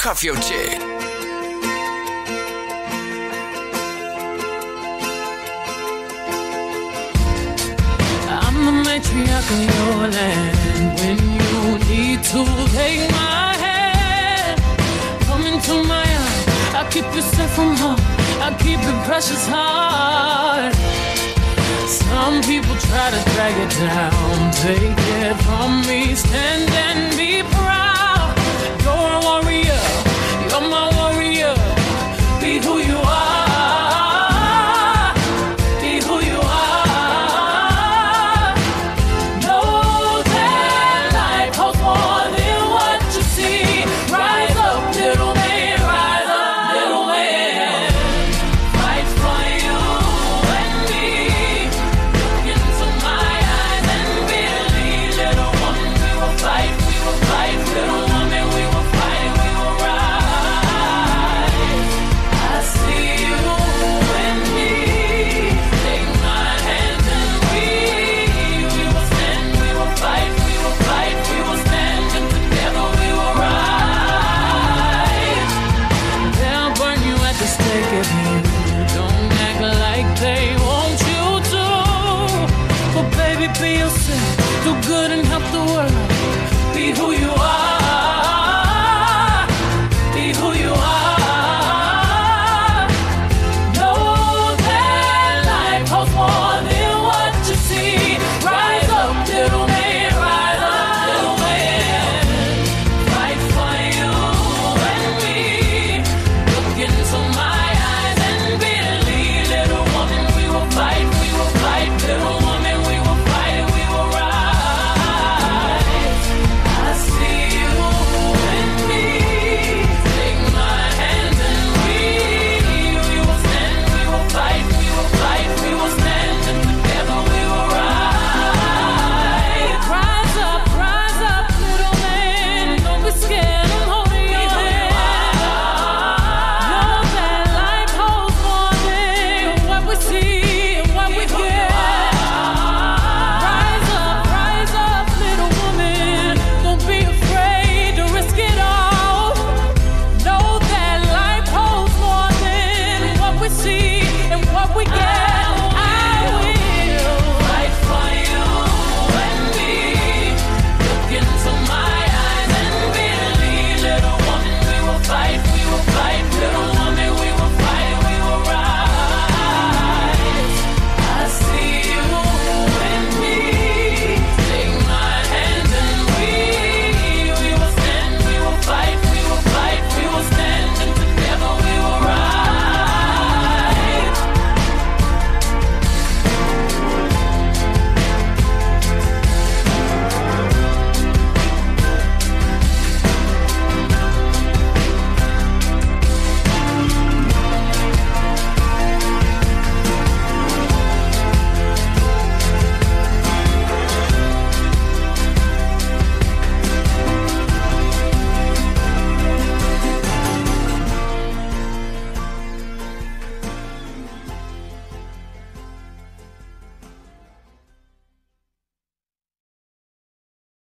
cuff your chick. I'm the matriarch of your land. When you need to take my hand, come into my arms. I'll keep you safe from harm. I'll keep it precious heart. Some people try to drag it down. Take it from me, stand and be proud.